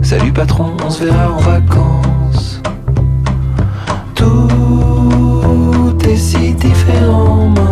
Salut patron, on se verra en vacances. Tout est si différent maintenant.